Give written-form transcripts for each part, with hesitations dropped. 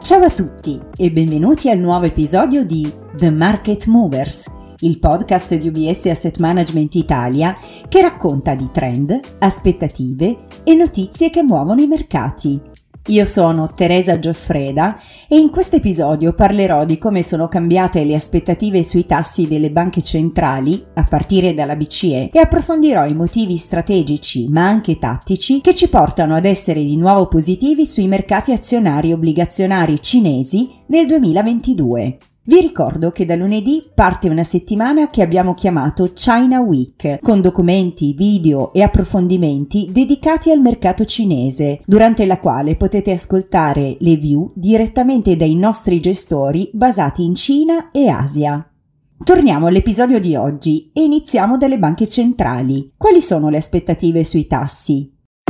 Ciao a tutti e benvenuti al nuovo episodio di The Market Movers, il podcast di UBS Asset Management Italia che racconta di trend, aspettative e notizie che muovono i mercati. Io sono Teresa Gioffreda e in questo episodio parlerò di come sono cambiate le aspettative sui tassi delle banche centrali, a partire dalla BCE, e approfondirò i motivi strategici ma anche tattici che ci portano ad essere di nuovo positivi sui mercati azionari e obbligazionari cinesi nel 2022. Vi ricordo che da lunedì parte una settimana che abbiamo chiamato China Week, con documenti, video e approfondimenti dedicati al mercato cinese, durante la quale potete ascoltare le view direttamente dai nostri gestori basati in Cina e Asia. Torniamo all'episodio di oggi e iniziamo dalle banche centrali. Quali sono le aspettative sui tassi?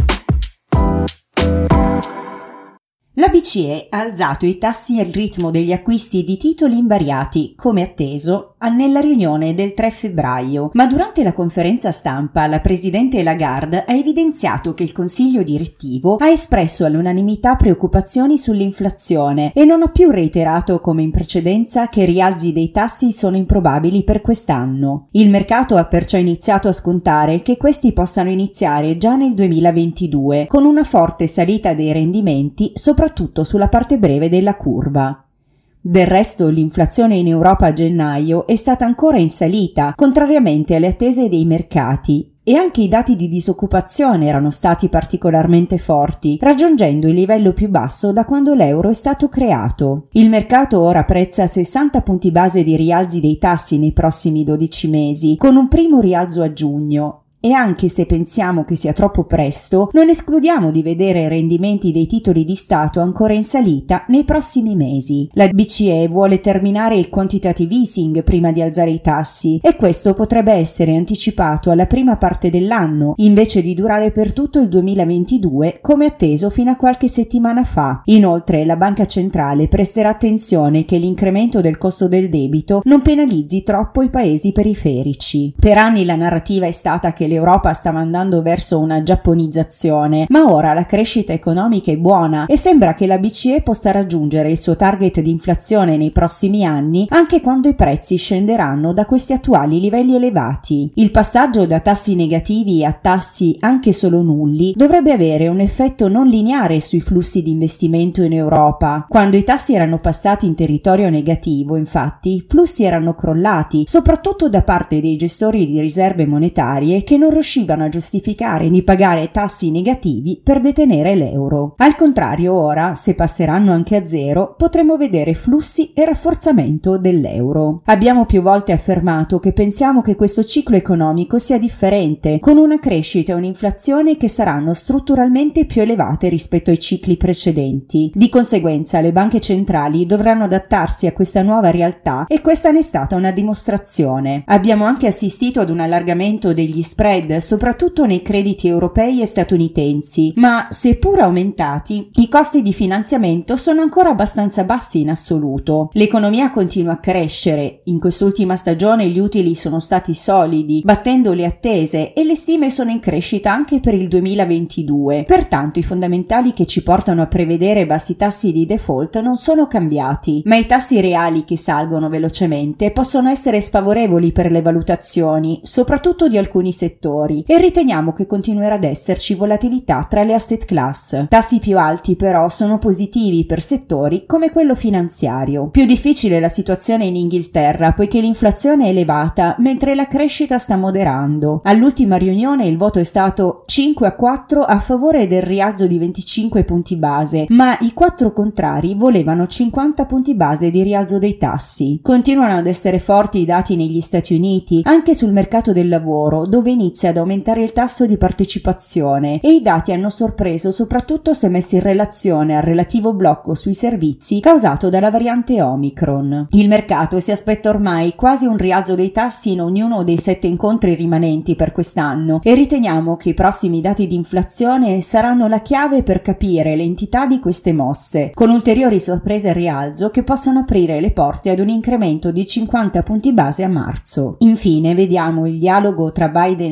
La BCE ha alzato i tassi al ritmo degli acquisti di titoli invariati, come atteso, nella riunione del 3 febbraio, ma durante la conferenza stampa la presidente Lagarde ha evidenziato che il consiglio direttivo ha espresso all'unanimità preoccupazioni sull'inflazione e non ha più reiterato come in precedenza che rialzi dei tassi sono improbabili per quest'anno. Il mercato ha perciò iniziato a scontare che questi possano iniziare già nel 2022, con una forte salita dei rendimenti, soprattutto sulla parte breve della curva. Del resto, l'inflazione in Europa a gennaio è stata ancora in salita, contrariamente alle attese dei mercati, e anche i dati di disoccupazione erano stati particolarmente forti, raggiungendo il livello più basso da quando l'euro è stato creato. Il mercato ora prezza 60 punti base di rialzi dei tassi nei prossimi 12 mesi, con un primo rialzo a giugno. E anche se pensiamo che sia troppo presto, non escludiamo di vedere rendimenti dei titoli di Stato ancora in salita nei prossimi mesi. La BCE vuole terminare il quantitative easing prima di alzare i tassi e questo potrebbe essere anticipato alla prima parte dell'anno, invece di durare per tutto il 2022 come atteso fino a qualche settimana fa. Inoltre, la Banca Centrale presterà attenzione che l'incremento del costo del debito non penalizzi troppo i paesi periferici. Per anni la narrativa è stata che l'Europa stava andando verso una giapponizzazione, ma ora la crescita economica è buona e sembra che la BCE possa raggiungere il suo target di inflazione nei prossimi anni anche quando i prezzi scenderanno da questi attuali livelli elevati. Il passaggio da tassi negativi a tassi anche solo nulli dovrebbe avere un effetto non lineare sui flussi di investimento in Europa. Quando i tassi erano passati in territorio negativo, infatti, i flussi erano crollati, soprattutto da parte dei gestori di riserve monetarie che non riuscivano a giustificare di pagare tassi negativi per detenere l'euro. Al contrario, ora, se passeranno anche a zero, potremo vedere flussi e rafforzamento dell'euro. Abbiamo più volte affermato che pensiamo che questo ciclo economico sia differente, con una crescita e un'inflazione che saranno strutturalmente più elevate rispetto ai cicli precedenti. Di conseguenza, le banche centrali dovranno adattarsi a questa nuova realtà e questa ne è stata una dimostrazione. Abbiamo anche assistito ad un allargamento degli spread, soprattutto nei crediti europei e statunitensi, ma seppur aumentati, i costi di finanziamento sono ancora abbastanza bassi in assoluto. L'economia continua a crescere, in quest'ultima stagione gli utili sono stati solidi, battendo le attese e le stime sono in crescita anche per il 2022. Pertanto i fondamentali che ci portano a prevedere bassi tassi di default non sono cambiati, ma i tassi reali che salgono velocemente possono essere sfavorevoli per le valutazioni, soprattutto di alcuni settori, e riteniamo che continuerà ad esserci volatilità tra le asset class. Tassi più alti però sono positivi per settori come quello finanziario. Più difficile è la situazione in Inghilterra poiché l'inflazione è elevata mentre la crescita sta moderando. All'ultima riunione il voto è stato 5-4 a favore del rialzo di 25 punti base, ma i 4 contrari volevano 50 punti base di rialzo dei tassi. Continuano ad essere forti i dati negli Stati Uniti, anche sul mercato del lavoro, dove inizia ad aumentare il tasso di partecipazione e i dati hanno sorpreso soprattutto se messi in relazione al relativo blocco sui servizi causato dalla variante Omicron. Il mercato si aspetta ormai quasi un rialzo dei tassi in ognuno dei 7 incontri rimanenti per quest'anno e riteniamo che i prossimi dati di inflazione saranno la chiave per capire l'entità di queste mosse, con ulteriori sorprese al rialzo che possano aprire le porte ad un incremento di 50 punti base a marzo. Infine vediamo il dialogo tra Biden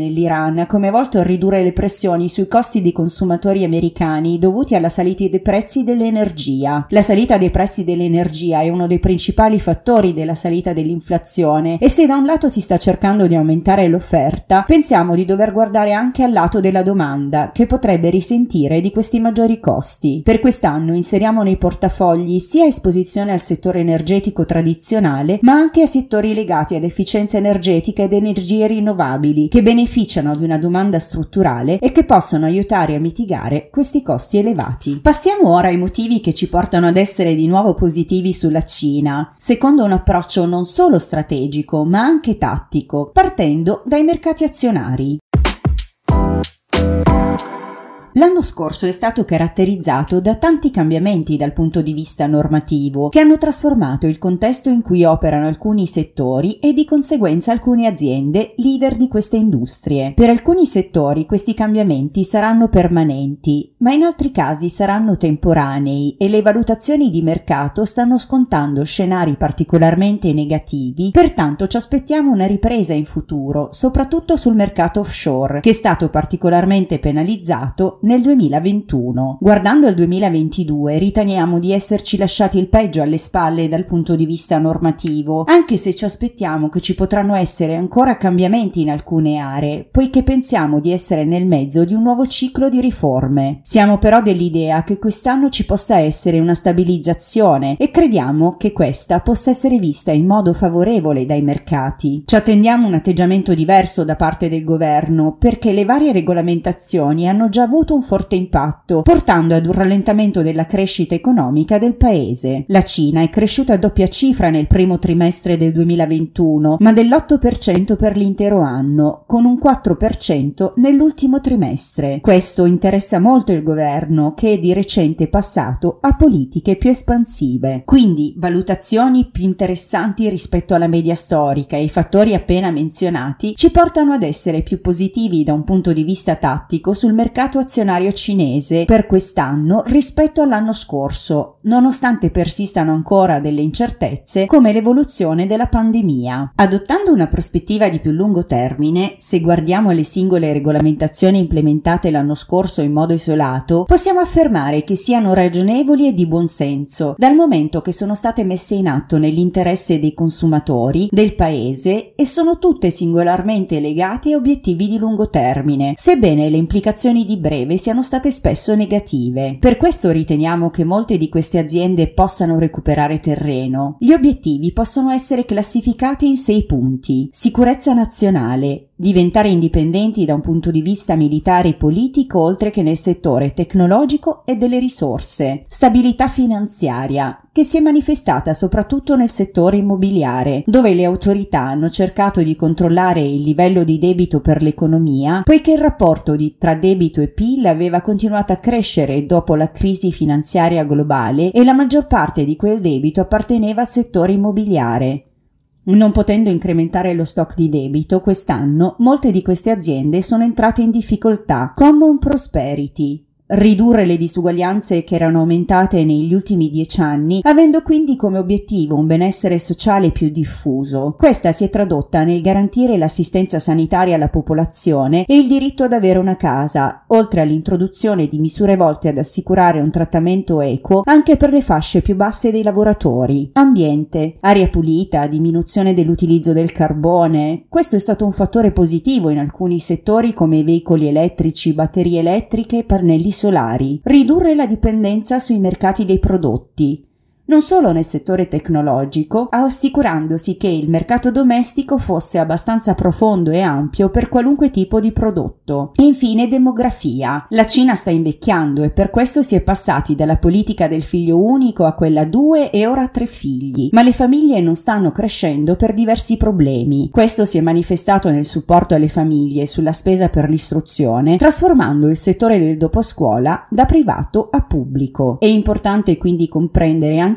nell'Iran, come volto a ridurre le pressioni sui costi dei consumatori americani dovuti alla salita dei prezzi dell'energia. La salita dei prezzi dell'energia è uno dei principali fattori della salita dell'inflazione e se da un lato si sta cercando di aumentare l'offerta, pensiamo di dover guardare anche al lato della domanda, che potrebbe risentire di questi maggiori costi. Per quest'anno inseriamo nei portafogli sia esposizione al settore energetico tradizionale, ma anche a settori legati ad efficienza energetica ed energie rinnovabili, che beneficiano di una domanda strutturale e che possono aiutare a mitigare questi costi elevati. Passiamo ora ai motivi che ci portano ad essere di nuovo positivi sulla Cina, secondo un approccio non solo strategico, ma anche tattico, partendo dai mercati azionari. L'anno scorso è stato caratterizzato da tanti cambiamenti dal punto di vista normativo che hanno trasformato il contesto in cui operano alcuni settori e di conseguenza alcune aziende leader di queste industrie. Per alcuni settori questi cambiamenti saranno permanenti, ma in altri casi saranno temporanei e le valutazioni di mercato stanno scontando scenari particolarmente negativi, pertanto ci aspettiamo una ripresa in futuro, soprattutto sul mercato offshore, che è stato particolarmente penalizzato nel 2021. Guardando al 2022 riteniamo di esserci lasciati il peggio alle spalle dal punto di vista normativo, anche se ci aspettiamo che ci potranno essere ancora cambiamenti in alcune aree, poiché pensiamo di essere nel mezzo di un nuovo ciclo di riforme. Siamo però dell'idea che quest'anno ci possa essere una stabilizzazione e crediamo che questa possa essere vista in modo favorevole dai mercati. Ci attendiamo un atteggiamento diverso da parte del governo, perché le varie regolamentazioni hanno già avuto un forte impatto, portando ad un rallentamento della crescita economica del paese. La Cina è cresciuta a doppia cifra nel primo trimestre del 2021, ma dell'8% per l'intero anno, con un 4% nell'ultimo trimestre. Questo interessa molto il governo, che è di recente passato a politiche più espansive. Quindi valutazioni più interessanti rispetto alla media storica e i fattori appena menzionati ci portano ad essere più positivi da un punto di vista tattico sul mercato azionario cinese per quest'anno rispetto all'anno scorso, nonostante persistano ancora delle incertezze come l'evoluzione della pandemia. Adottando una prospettiva di più lungo termine, se guardiamo le singole regolamentazioni implementate l'anno scorso in modo isolato, possiamo affermare che siano ragionevoli e di buon senso, dal momento che sono state messe in atto nell'interesse dei consumatori, del paese e sono tutte singolarmente legate a obiettivi di lungo termine, sebbene le implicazioni di breve siano state spesso negative. Per questo riteniamo che molte di queste aziende possano recuperare terreno. Gli obiettivi possono essere classificati in 6 punti: sicurezza nazionale, diventare indipendenti da un punto di vista militare e politico oltre che nel settore tecnologico e delle risorse, stabilità finanziaria, che si è manifestata soprattutto nel settore immobiliare, dove le autorità hanno cercato di controllare il livello di debito per l'economia, poiché il rapporto tra debito e PIL aveva continuato a crescere dopo la crisi finanziaria globale e la maggior parte di quel debito apparteneva al settore immobiliare. Non potendo incrementare lo stock di debito quest'anno, molte di queste aziende sono entrate in difficoltà. Common prosperity. Ridurre le disuguaglianze che erano aumentate negli ultimi 10 anni, avendo quindi come obiettivo un benessere sociale più diffuso. Questa si è tradotta nel garantire l'assistenza sanitaria alla popolazione e il diritto ad avere una casa, oltre all'introduzione di misure volte ad assicurare un trattamento equo anche per le fasce più basse dei lavoratori. Ambiente, aria pulita, diminuzione dell'utilizzo del carbone. Questo è stato un fattore positivo in alcuni settori come i veicoli elettrici, batterie elettriche e pannelli solari. Ridurre la dipendenza sui mercati dei prodotti, non solo nel settore tecnologico, assicurandosi che il mercato domestico fosse abbastanza profondo e ampio per qualunque tipo di prodotto. E infine demografia. La Cina sta invecchiando e per questo si è passati dalla politica del figlio unico a quella a 2 e ora a 3 figli, ma le famiglie non stanno crescendo per diversi problemi. Questo si è manifestato nel supporto alle famiglie sulla spesa per l'istruzione, trasformando il settore del doposcuola da privato a pubblico. È importante quindi comprendere anche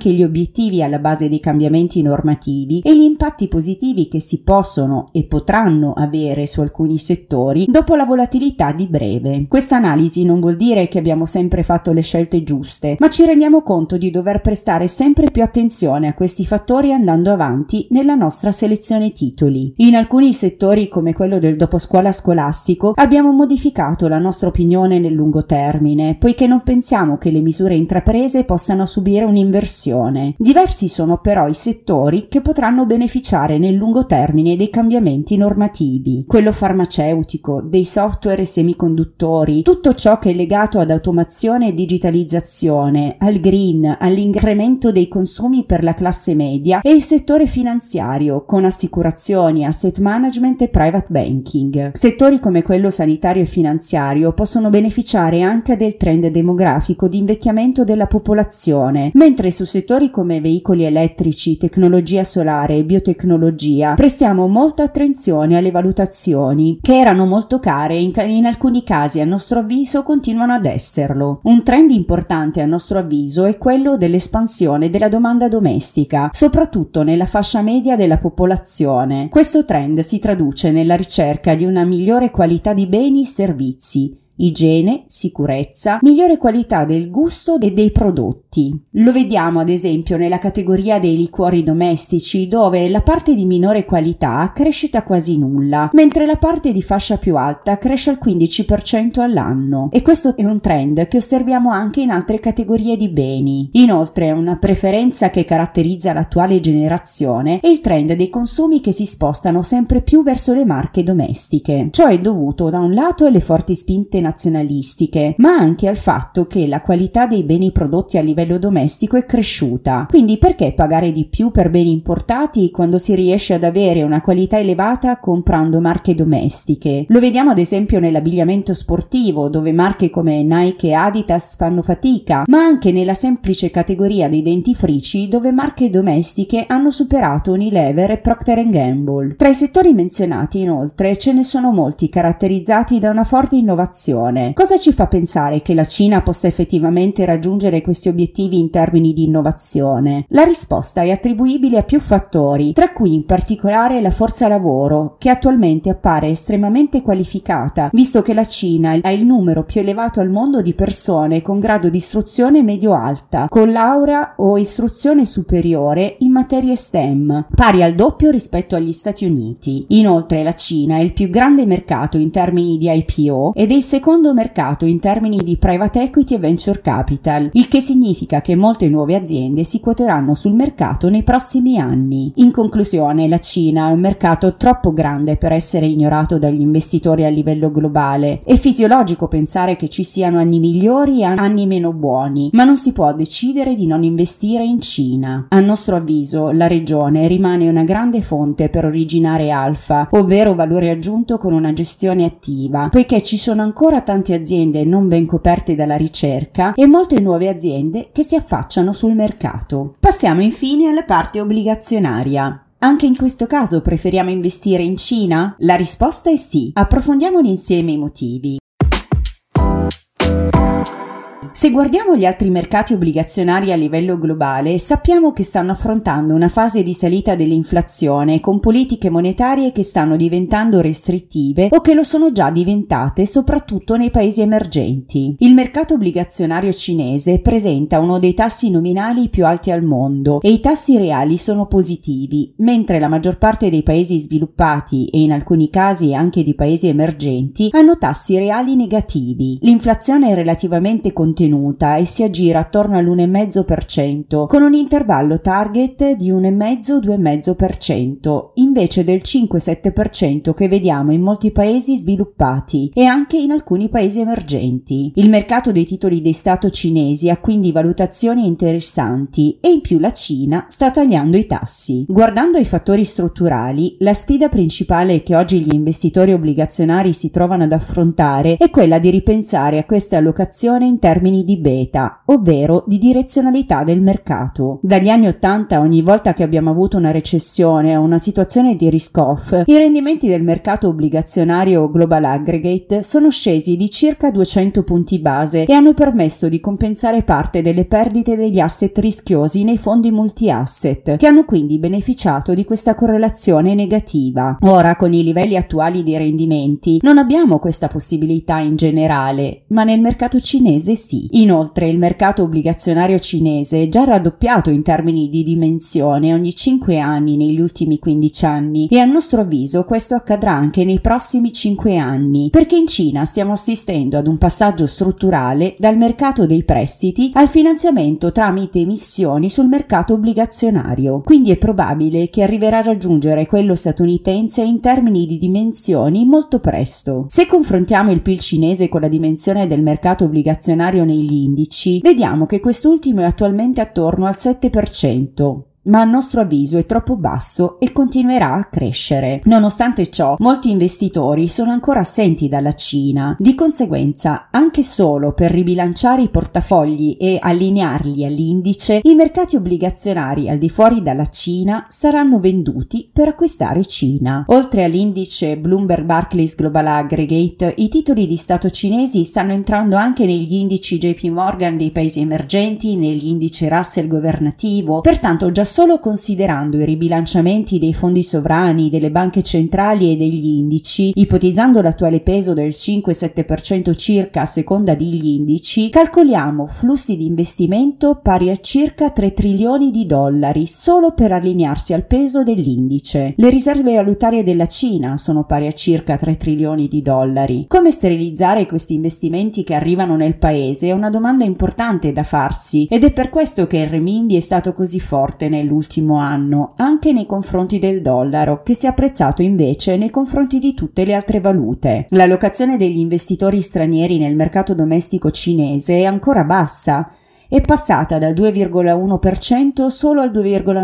anche gli obiettivi alla base dei cambiamenti normativi e gli impatti positivi che si possono e potranno avere su alcuni settori dopo la volatilità di breve. Questa analisi non vuol dire che abbiamo sempre fatto le scelte giuste, ma ci rendiamo conto di dover prestare sempre più attenzione a questi fattori andando avanti nella nostra selezione titoli. In alcuni settori, come quello del doposcuola scolastico, abbiamo modificato la nostra opinione nel lungo termine, poiché non pensiamo che le misure intraprese possano subire un'inversione. Diversi sono però i settori che potranno beneficiare nel lungo termine dei cambiamenti normativi. Quello farmaceutico, dei software e semiconduttori, tutto ciò che è legato ad automazione e digitalizzazione, al green, all'incremento dei consumi per la classe media, e il settore finanziario con assicurazioni, asset management e private banking. Settori come quello sanitario e finanziario possono beneficiare anche del trend demografico di invecchiamento della popolazione, mentre su settori come veicoli elettrici, tecnologia solare e biotecnologia prestiamo molta attenzione alle valutazioni che erano molto care e in alcuni casi a nostro avviso continuano ad esserlo. Un trend importante a nostro avviso è quello dell'espansione della domanda domestica, soprattutto nella fascia media della popolazione. Questo trend si traduce nella ricerca di una migliore qualità di beni e servizi, igiene, sicurezza, migliore qualità del gusto e dei prodotti. Lo vediamo ad esempio nella categoria dei liquori domestici, dove la parte di minore qualità cresce a quasi nulla, mentre la parte di fascia più alta cresce al 15% all'anno. E questo è un trend che osserviamo anche in altre categorie di beni. Inoltre, una preferenza che caratterizza l'attuale generazione è il trend dei consumi che si spostano sempre più verso le marche domestiche. Ciò è dovuto da un lato alle forti spinte nazionalistiche, ma anche al fatto che la qualità dei beni prodotti a livello domestico è cresciuta. Quindi perché pagare di più per beni importati quando si riesce ad avere una qualità elevata comprando marche domestiche? Lo vediamo ad esempio nell'abbigliamento sportivo, dove marche come Nike e Adidas fanno fatica, ma anche nella semplice categoria dei dentifrici, dove marche domestiche hanno superato Unilever e Procter & Gamble. Tra i settori menzionati, inoltre, ce ne sono molti caratterizzati da una forte innovazione. Cosa ci fa pensare che la Cina possa effettivamente raggiungere questi obiettivi in termini di innovazione? La risposta è attribuibile a più fattori, tra cui in particolare la forza lavoro, che attualmente appare estremamente qualificata, visto che la Cina ha il numero più elevato al mondo di persone con grado di istruzione medio-alta, con laurea o istruzione superiore in materie STEM, pari al doppio rispetto agli Stati Uniti. Inoltre la Cina è il più grande mercato in termini di IPO ed è il secondo mercato in termini di private equity e venture capital, il che significa che molte nuove aziende si quoteranno sul mercato nei prossimi anni. In conclusione, la Cina è un mercato troppo grande per essere ignorato dagli investitori a livello globale. È fisiologico pensare che ci siano anni migliori e anni meno buoni, ma non si può decidere di non investire in Cina. A nostro avviso, la regione rimane una grande fonte per originare alfa, ovvero valore aggiunto con una gestione attiva, poiché ci sono ancora tante aziende non ben coperte dalla ricerca e molte nuove aziende che si affacciano sul mercato. Passiamo infine alla parte obbligazionaria. Anche in questo caso preferiamo investire in Cina? La risposta è sì. Approfondiamoli insieme i motivi. Se guardiamo gli altri mercati obbligazionari a livello globale, sappiamo che stanno affrontando una fase di salita dell'inflazione con politiche monetarie che stanno diventando restrittive o che lo sono già diventate, soprattutto nei paesi emergenti. Il mercato obbligazionario cinese presenta uno dei tassi nominali più alti al mondo e i tassi reali sono positivi, mentre la maggior parte dei paesi sviluppati e in alcuni casi anche di paesi emergenti hanno tassi reali negativi. L'inflazione è relativamente contenuta e si aggira attorno all'1,5%, con un intervallo target di 1,5-2,5%, invece del 5-7% che vediamo in molti paesi sviluppati e anche in alcuni paesi emergenti. Il mercato dei titoli di Stato cinesi ha quindi valutazioni interessanti e in più la Cina sta tagliando i tassi. Guardando ai fattori strutturali, la sfida principale che oggi gli investitori obbligazionari si trovano ad affrontare è quella di ripensare a questa allocazione in termini termini di beta, ovvero di direzionalità del mercato. Dagli anni 80, ogni volta che abbiamo avuto una recessione o una situazione di risk-off, i rendimenti del mercato obbligazionario Global Aggregate sono scesi di circa 200 punti base e hanno permesso di compensare parte delle perdite degli asset rischiosi nei fondi multi-asset, che hanno quindi beneficiato di questa correlazione negativa. Ora, con i livelli attuali di rendimenti, non abbiamo questa possibilità in generale, ma nel mercato cinese sì. Inoltre, il mercato obbligazionario cinese è già raddoppiato in termini di dimensione ogni 5 anni negli ultimi 15 anni e a nostro avviso questo accadrà anche nei prossimi 5 anni, perché in Cina stiamo assistendo ad un passaggio strutturale dal mercato dei prestiti al finanziamento tramite emissioni sul mercato obbligazionario. Quindi è probabile che arriverà a raggiungere quello statunitense in termini di dimensioni molto presto. Se confrontiamo il PIL cinese con la dimensione del mercato obbligazionario negli indici, vediamo che quest'ultimo è attualmente attorno al 7%. Ma a nostro avviso è troppo basso e continuerà a crescere. Nonostante ciò, molti investitori sono ancora assenti dalla Cina. Di conseguenza, anche solo per ribilanciare i portafogli e allinearli all'indice, i mercati obbligazionari al di fuori dalla Cina saranno venduti per acquistare Cina. Oltre all'indice Bloomberg Barclays Global Aggregate, i titoli di Stato cinesi stanno entrando anche negli indici JP Morgan dei paesi emergenti, negli indici Russell governativo, pertanto già solo considerando i ribilanciamenti dei fondi sovrani, delle banche centrali e degli indici, ipotizzando l'attuale peso del 5-7% circa a seconda degli indici, calcoliamo flussi di investimento pari a circa 3 trilioni di dollari solo per allinearsi al peso dell'indice. Le riserve valutarie della Cina sono pari a circa 3 trilioni di dollari. Come sterilizzare questi investimenti che arrivano nel paese è una domanda importante da farsi ed è per questo che il renminbi è stato così forte nell'ultimo anno, anche nei confronti del dollaro, che si è apprezzato invece nei confronti di tutte le altre valute. L'allocazione degli investitori stranieri nel mercato domestico cinese è ancora bassa, è passata dal 2,1% solo al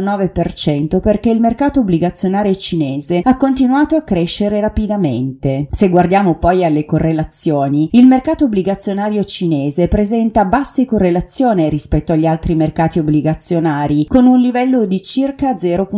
2,9% perché il mercato obbligazionario cinese ha continuato a crescere rapidamente. Se guardiamo poi alle correlazioni, il mercato obbligazionario cinese presenta basse correlazioni rispetto agli altri mercati obbligazionari, con un livello di circa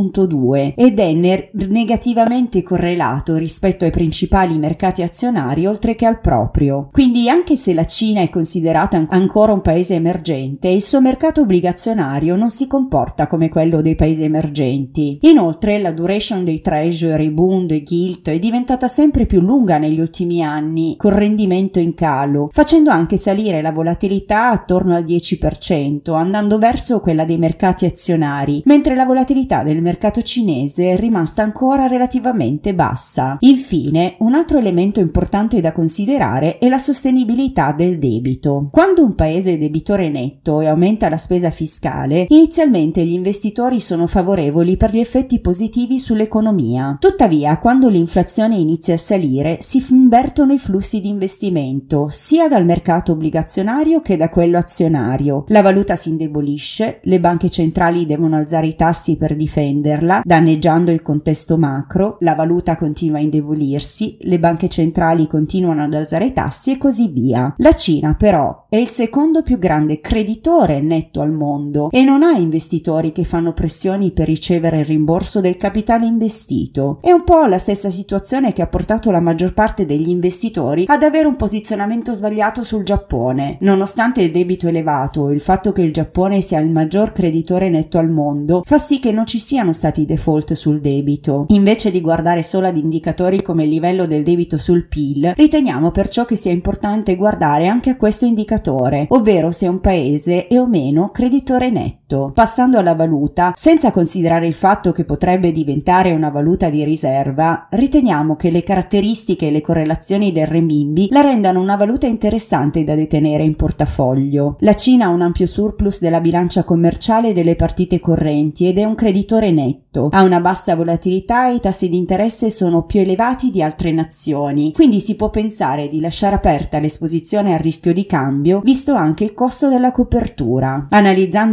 0,2 ed è negativamente correlato rispetto ai principali mercati azionari oltre che al proprio. Quindi anche se la Cina è considerata ancora un paese emergente, il suo mercato obbligazionario non si comporta come quello dei paesi emergenti. Inoltre, la duration dei treasury, bund e gilt è diventata sempre più lunga negli ultimi anni, con rendimento in calo, facendo anche salire la volatilità attorno al 10%, andando verso quella dei mercati azionari, mentre la volatilità del mercato cinese è rimasta ancora relativamente bassa. Infine, un altro elemento importante da considerare è la sostenibilità del debito. Quando un paese è debitore netto e aumenta la spesa fiscale, inizialmente gli investitori sono favorevoli per gli effetti positivi sull'economia. Tuttavia, quando l'inflazione inizia a salire, si invertono i flussi di investimento, sia dal mercato obbligazionario che da quello azionario. La valuta si indebolisce, le banche centrali devono alzare i tassi per difenderla, danneggiando il contesto macro, la valuta continua a indebolirsi, le banche centrali continuano ad alzare i tassi e così via. La Cina, però, è il secondo più grande creditore netto al mondo e non ha investitori che fanno pressioni per ricevere il rimborso del capitale investito. È un po' la stessa situazione che ha portato la maggior parte degli investitori ad avere un posizionamento sbagliato sul Giappone. Nonostante il debito elevato e il fatto che il Giappone sia il maggior creditore netto al mondo, fa sì che non ci siano stati default sul debito. Invece di guardare solo ad indicatori come il livello del debito sul PIL, riteniamo perciò che sia importante guardare anche a questo indicatore, ovvero se un paese è o meno creditore netto. Passando alla valuta, senza considerare il fatto che potrebbe diventare una valuta di riserva, riteniamo che le caratteristiche e le correlazioni del renminbi la rendano una valuta interessante da detenere in portafoglio. La Cina ha un ampio surplus della bilancia commerciale e delle partite correnti ed è un creditore netto. Ha una bassa volatilità e i tassi di interesse sono più elevati di altre nazioni, quindi si può pensare di lasciare aperta l'esposizione al rischio di cambio, visto anche il costo della copertura. Analizzando infine i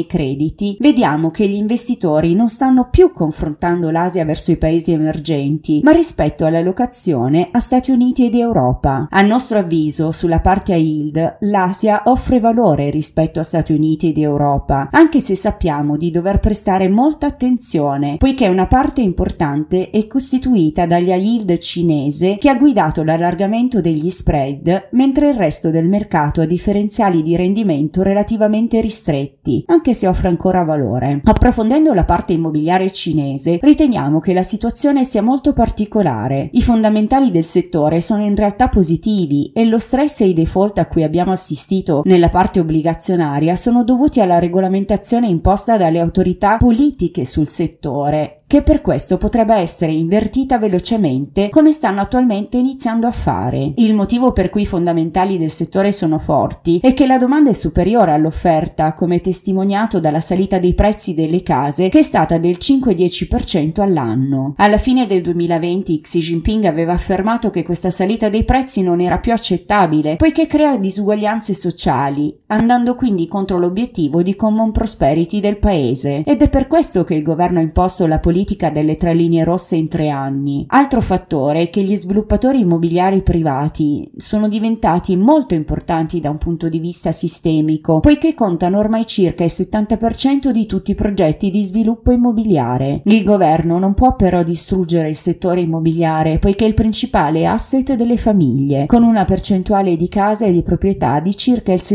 dei crediti, vediamo che gli investitori non stanno più confrontando l'Asia verso i paesi emergenti, ma rispetto all'allocazione a Stati Uniti ed Europa. A nostro avviso, sulla parte a yield, l'Asia offre valore rispetto a Stati Uniti ed Europa, anche se sappiamo di dover prestare molta attenzione, poiché una parte importante è costituita dagli high yield cinese che ha guidato l'allargamento degli spread, mentre il resto del mercato ha differenziali di rendimento relativamente ristretti, anche se offre ancora valore. Approfondendo la parte immobiliare cinese, riteniamo che la situazione sia molto particolare. I fondamentali del settore sono in realtà positivi e lo stress e i default a cui abbiamo assistito nella parte obbligazionaria sono dovuti alla regolamentazione imposta dalle autorità politiche sul settore, che per questo potrebbe essere invertita velocemente come stanno attualmente iniziando a fare. Il motivo per cui i fondamentali del settore sono forti è che la domanda è superiore all'offerta, come testimoniato dalla salita dei prezzi delle case che è stata del 5-10% all'anno. Alla fine del 2020 Xi Jinping aveva affermato che questa salita dei prezzi non era più accettabile poiché crea disuguaglianze sociali, andando quindi contro l'obiettivo di common prosperity del paese, ed è per questo che il governo ha imposto la politica delle 3 linee rosse in 3 anni. Altro fattore è che gli sviluppatori immobiliari privati sono diventati molto importanti da un punto di vista sistemico, poiché contano ormai circa il 70% di tutti i progetti di sviluppo immobiliare. Il governo non può però distruggere il settore immobiliare, poiché è il principale asset delle famiglie, con una percentuale di case e di proprietà di circa il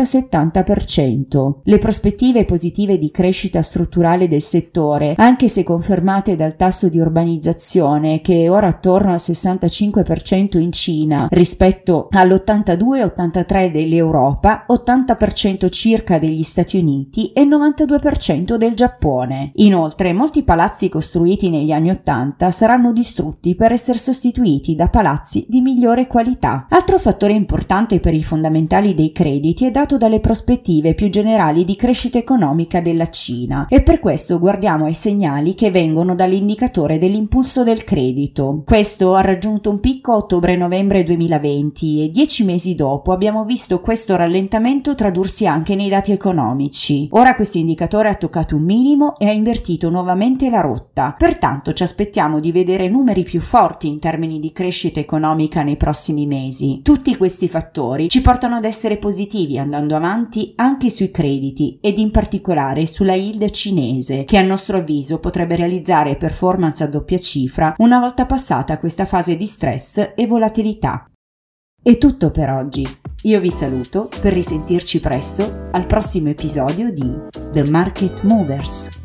60-70%. Le prospettive positive di crescita strutturale del settore, anche se confermate dal tasso di urbanizzazione che è ora attorno al 65% in Cina rispetto all'82-83% dell'Europa, 80% circa degli Stati Uniti e 92% del Giappone. Inoltre, molti palazzi costruiti negli anni 80 saranno distrutti per essere sostituiti da palazzi di migliore qualità. Altro fattore importante per i fondamentali dei crediti è dato dalle prospettive più generali di crescita economica della Cina, e per questo guardiamo ai segnali che vengono dall'indicatore dell'impulso del credito. Questo ha raggiunto un picco a ottobre-novembre 2020 e 10 mesi dopo abbiamo visto questo rallentamento tradursi anche nei dati economici. Ora questo indicatore ha toccato un minimo e ha invertito nuovamente la rotta, pertanto ci aspettiamo di vedere numeri più forti in termini di crescita economica nei prossimi mesi. Tutti questi fattori ci portano ad essere positivi andando avanti anche sui crediti ed in particolare sulla yield cinese, che a nostro avviso potrebbe realizzare performance a doppia cifra una volta passata questa fase di stress e volatilità. È tutto per oggi. Io vi saluto per risentirci presto al prossimo episodio di The Market Movers.